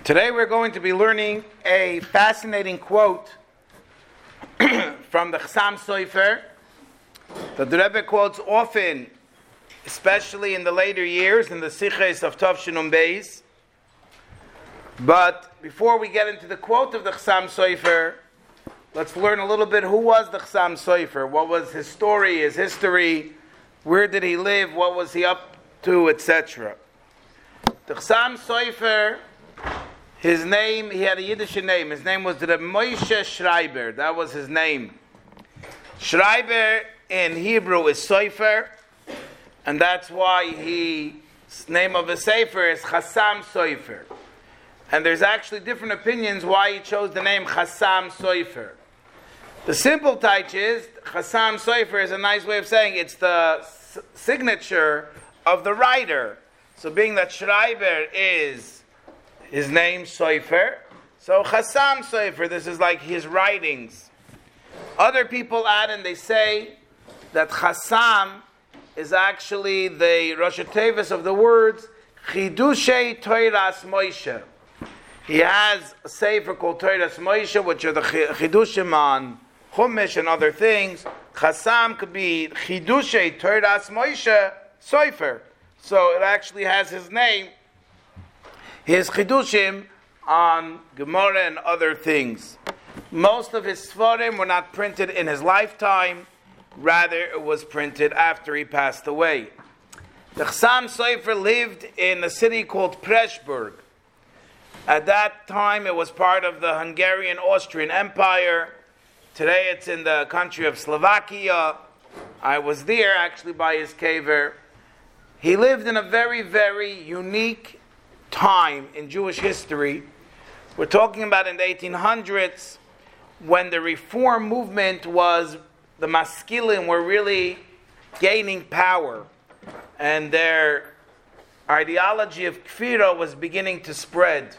Today we're going to be learning a fascinating quote from the Chassam Sofer that the Rebbe quotes often, especially in the later years in the Siches of Tov Beis. But before we get into the quote of the Chassam Sofer, let's learn a little bit who was the Chassam Sofer, what was his story, his history, where did he live, what was he up to, etc. The Chassam Sofer, his name, he had a Yiddish name. His name was Reb Moshe Schreiber. That was his name. Schreiber in Hebrew is Sofer, and that's why his name of his Sefer is Chassam Sofer. And there's actually different opinions why he chose the name Chassam Sofer. The simple touch is, Chassam Sofer is a nice way of saying it's the signature of the writer. So being that Schreiber is his name, Sofer, so Chassam Sofer, this is like his writings. Other people add and they say that Chassam is actually the Rosh Tevis of the words Chidushei Toiras Moshe. He has a sefer called Toiras Moshe, which are the Chidushim on Chumash and other things. Chassam could be Chidushei Toiras Moshe Sofer. So it actually has his name, his Chidushim on Gemara and other things. Most of his Sfarim were not printed in his lifetime, rather it was printed after he passed away. The Chassam Sofer lived in a city called Pressburg. At that time it was part of the Hungarian-Austrian Empire. Today it's in the country of Slovakia. I was there actually by his kever. He lived in a very, very unique time in Jewish history. We're talking about in the 1800s when the reform movement was, the Maskilim were really gaining power and their ideology of Kfira was beginning to spread.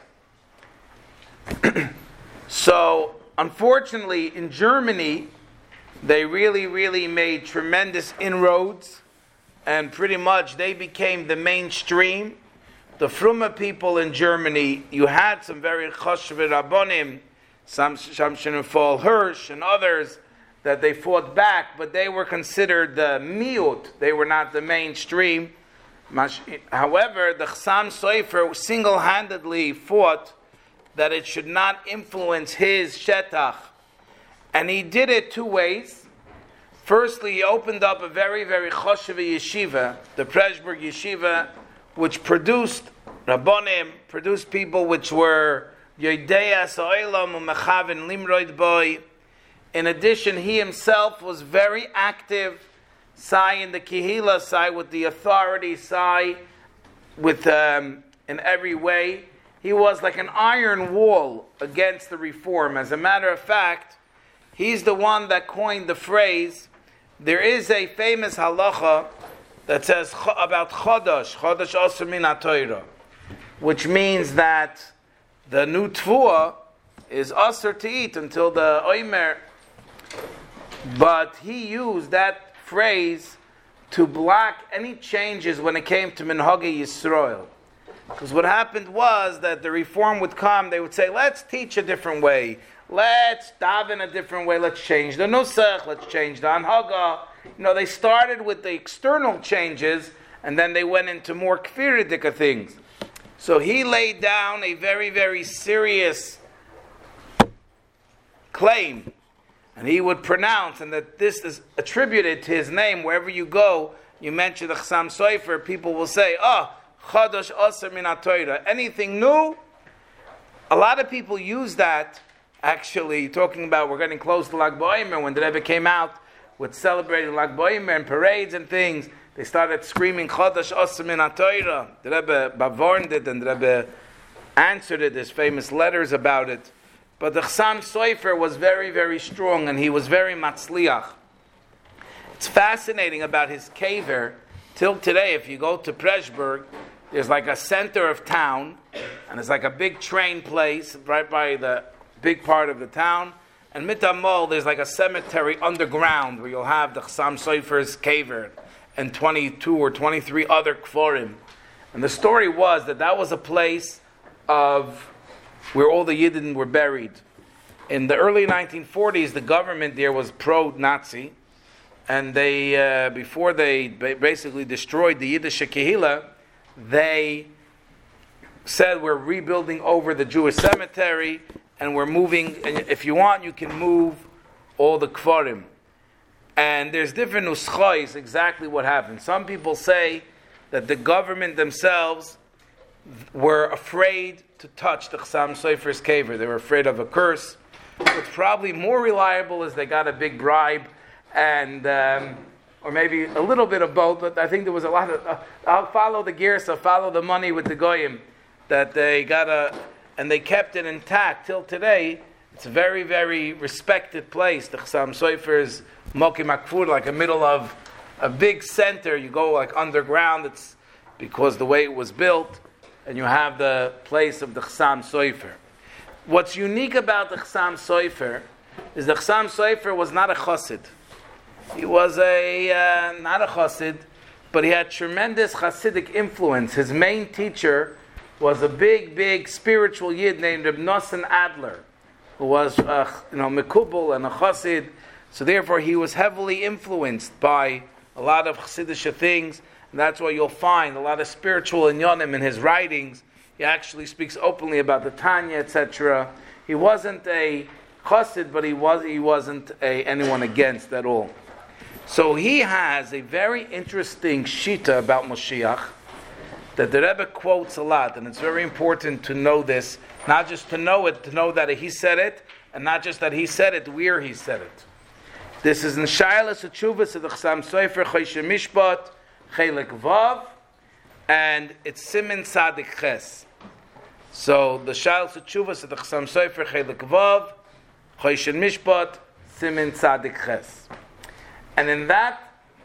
So unfortunately in Germany they really made tremendous inroads and pretty much they became the mainstream. The Fruma people in Germany, you had some very Choshve Rabbonim, some Shamshin Fall Hirsch and others, that they fought back, but they were considered the miut. They were not the mainstream. However, the Chassam Sofer single-handedly fought that it should not influence his shetach. And he did it two ways. Firstly, he opened up a very, very Choshve yeshiva, the Pressburg yeshiva, which produced Rabbonim, produced people which were Yodea So'ilam U'Mechavin Limroid Boy. In addition, he himself was very active, Sai in the Kehila, Sai with the authority, Sai with in every way. He was like an iron wall against the reform. As a matter of fact, he's the one that coined the phrase. There is a famous halacha that says about Chodosh Asur Min HaTorah, which means that the new Tfuah is Asur to eat until the Omer. But he used that phrase to block any changes when it came to Minhagei Yisrael. Because what happened was that the reform would come, they would say, let's teach a different way. Let's daven a different way. Let's change the Nusach. Let's change the Anhaga. They started with the external changes, and then they went into more kfiridika things. So he laid down a very, very serious claim, and he would pronounce, and that this is attributed to his name. Wherever you go, you mention the Chassam Sofer, people will say, Chodosh Asur Min HaTorah. Anything new? A lot of people use that, actually, talking about we're getting close to Lag BaOmer, when the Rebbe came out with celebrating Lag BaOmer and parades and things, they started screaming Chodosh Asur Min HaTorah. The Rebbe bavorned it and the Rebbe answered it. There's famous letters about it. But the Chassam Sofer was very, very strong and he was very matzliach. It's fascinating about his kever. Till today, if you go to Pressburg, there's like a center of town and it's like a big train place right by the big part of the town. And Mitamol, there's like a cemetery underground where you'll have the Chassam Sofer's kever and 22 or 23 other kforim. And the story was that was a place of where all the Yidden were buried. In the early 1940s, the government there was pro-Nazi, and they, before they basically destroyed the Yiddish Kehillah, they said we're rebuilding over the Jewish cemetery, and we're moving, and if you want, you can move all the kfarim. And there's different nuschais exactly what happened. Some people say that the government themselves were afraid to touch the Chassam Sofer's kever. They were afraid of a curse. What's probably more reliable is they got a big bribe, and or maybe a little bit of both, but I think there was a lot of, I'll follow the Gersa, follow the money with the Goyim, that they got and they kept it intact till today. It's a very, very respected place. The Chassam Sofer's Moki Makfur, like a middle of a big center. You go like underground. It's because the way it was built, and you have the place of the Chassam Sofer. What's unique about the Chassam Sofer is the Chassam Sofer was not a chassid. He was not a chassid, but he had tremendous chassidic influence. His main teacher was a big, big spiritual yid named Reb Nosson Adler, who was Mekubal and a chassid. So therefore, he was heavily influenced by a lot of chassidic things, and that's why you'll find a lot of spiritual inyanim in his writings. He actually speaks openly about the Tanya, etc. He wasn't a chassid, but he wasn't anyone against at all. So he has a very interesting shita about Moshiach that the Rebbe quotes a lot, and it's very important to know this, not just to know it, to know that he said it, and not just that he said it, where he said it. This is in Shailas Tshuvas of the Chassam Sofer Choshen Mishpat Chelik Vav, and it's Simin Tzadik Ches. So the Shailas Tshuvas of the Chassam Sofer Chelik Vav Choshen Mishpat Simin Tzadik Ches. And in that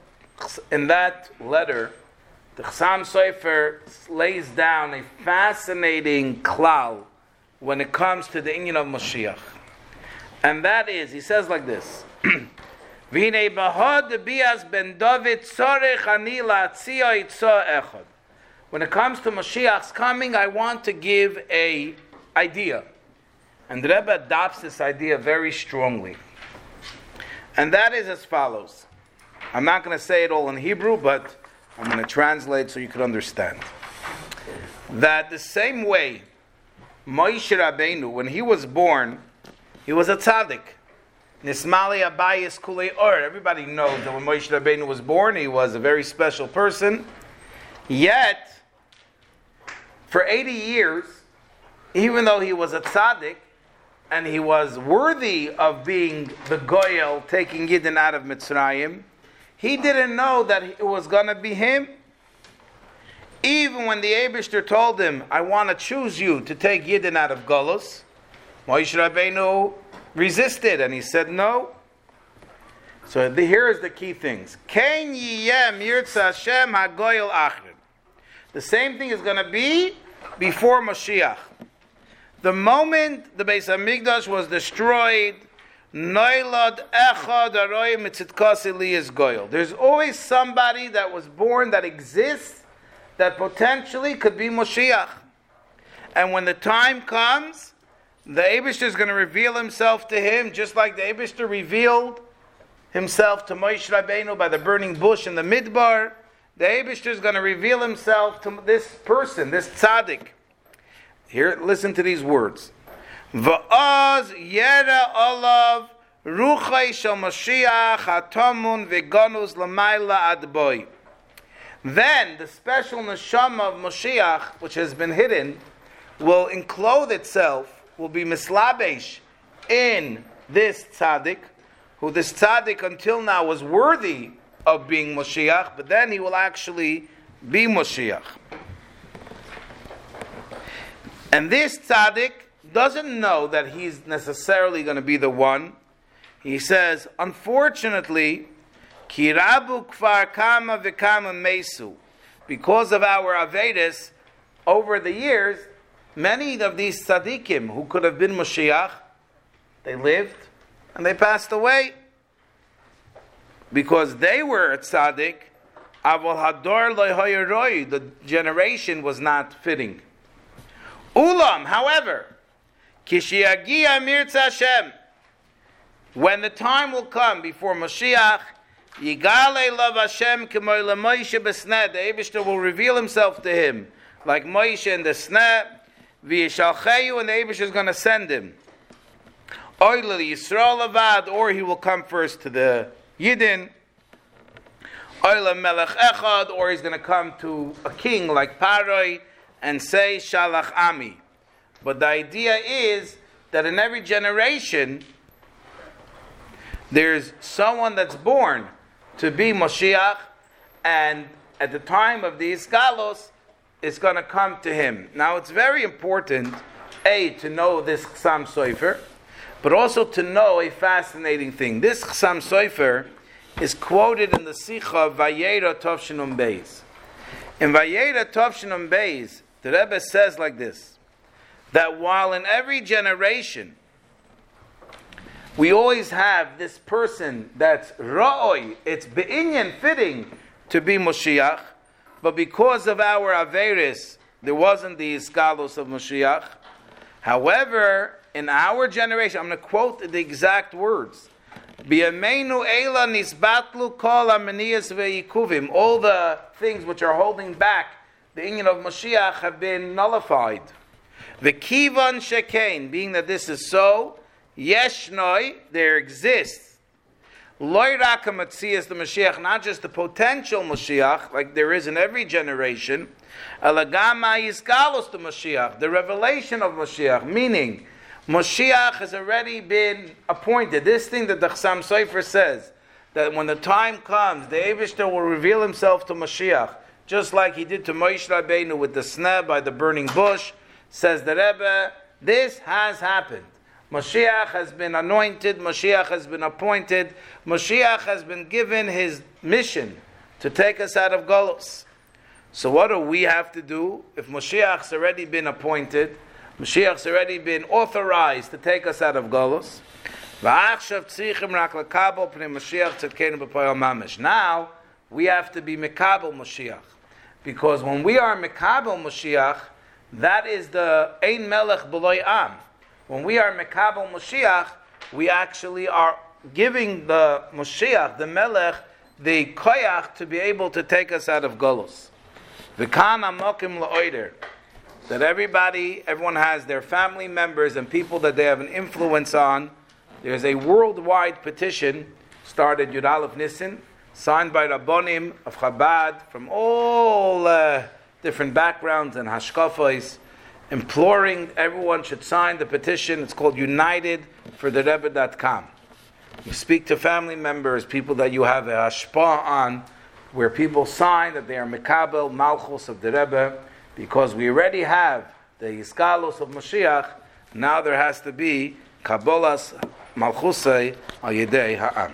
letter, the Chassam Sofer lays down a fascinating klal when it comes to the inyan of Moshiach. And that is, he says like this, V'hinei b'hod bias ben David tzorech ani la'atzia itzah echad. When it comes to Moshiach's coming, I want to give a idea. And the Rebbe adopts this idea very strongly. And that is as follows. I'm not going to say it all in Hebrew, but I'm going to translate so you can understand. That the same way Moshe Rabbeinu, when he was born, he was a tzaddik. Nismali Abayis Kulei Or. Everybody knows that when Moshe Rabbeinu was born, he was a very special person. Yet, for 80 years, even though he was a tzaddik, and he was worthy of being the Goyel, taking Yidden out of Mitzrayim, he didn't know that it was going to be him. Even when the Eibishter told him, I want to choose you to take Yidden out of Golus, Moshe Rabbeinu resisted, and he said no. So here is the key things. Ken yiyem yirtza Hashem hagoyel achrim. The same thing is going to be before Mashiach. The moment the Beis Hamikdash was destroyed, noilad echad aroi mitzitkasi li is goyel. There's always somebody that was born that exists that potentially could be Mashiach. And when the time comes, the Eibishter is going to reveal himself to him, just like the Eibishter revealed himself to Moshe Rabbeinu by the burning bush in the Midbar. The Eibishter is going to reveal himself to this person, this tzaddik. Here, listen to these words. Va'az yera olav ruchai shel Mashiach hatamun v'ganus l'mayla adboi. Then the special neshama of Mashiach, which has been hidden, will enclose itself, will be mislabesh in this tzaddik, who this tzaddik until now was worthy of being Mashiach, but then he will actually be Mashiach. And this tzaddik doesn't know that he's necessarily going to be the one. He says, unfortunately, Kirabu kfar kama v'kama mesu. Because of our Avedis, over the years, many of these tzaddikim who could have been Mashiach, they lived and they passed away. Because they were a tzaddik, avol hador lo hayaroi, the generation was not fitting. Ulam, however, Kishiyagia mirza Hashem. When the time will come before Mashiach, Yigale love Hashem k'moy leMoshe b'sneh. The Eibishter will reveal himself to him like Moshe in the sneh. V'yishalcheyu, and the Eibishter is going to send him. Oile Yisrael avad, or he will come first to the Yidden. Oile melech echad, or he's going to come to a king like Paroi and say Shalach Ami. But the idea is that in every generation there's someone that's born to be Moshiach, and at the time of the Iskalos, it's going to come to him. Now it's very important, to know this Chassam Sofer, but also to know a fascinating thing. This Chassam Sofer is quoted in the Sicha of Vayera Tovshinum Beis. In Vayera Tovshinum Beis, the Rebbe says like this, that while in every generation we always have this person that's ra'oi, it's be'inyan, fitting to be Moshiach, but because of our Averis, there wasn't the Iskalos of Moshiach. However, in our generation, I'm going to quote the exact words, B'yameinu eila nisbatlu kol ha'maniyas ve'yikuvim. All the things which are holding back the inyan of Moshiach have been nullified. V'kivan shekain, being that this is so, Yeshnoi, there exists. Loi raka matzias the Mashiach, not just the potential Mashiach, like there is in every generation, Alagama Yizgalos the Mashiach, the revelation of Mashiach, meaning Mashiach has already been appointed. This thing that the Chassam Sofer says, that when the time comes, the Eibishter will reveal himself to Mashiach, just like he did to Moshe Rabbeinu with the sneh by the burning bush, says the Rebbe, this has happened. Mashiach has been anointed, Mashiach has been appointed, Mashiach has been given his mission to take us out of Golos. So what do we have to do? If Mashiach's already been appointed, Mashiach's already been authorized to take us out of Golos, now we have to be Mekabel Mashiach. Because when we are Mekabel Mashiach, that is the Ein Melech B'loi Am. When we are Mekabel Mashiach, we actually are giving the Mashiach, the Melech, the Koyach to be able to take us out of Golos. V'kan amokim la'oider. That everyone has their family members and people that they have an influence on. There's a worldwide petition, started Yud Aleph Nisan, signed by Rabbonim of Chabad from all different backgrounds and hashkafos, imploring everyone should sign the petition. It's called UnitedForTheRebbe.com. You speak to family members, people that you have a hashpah on, where people sign that they are Mekabel Malchus of the Rebbe, because we already have the Yiskalos of Mashiach. Now there has to be Kabbalas Malchusay al Yedei Ha'am.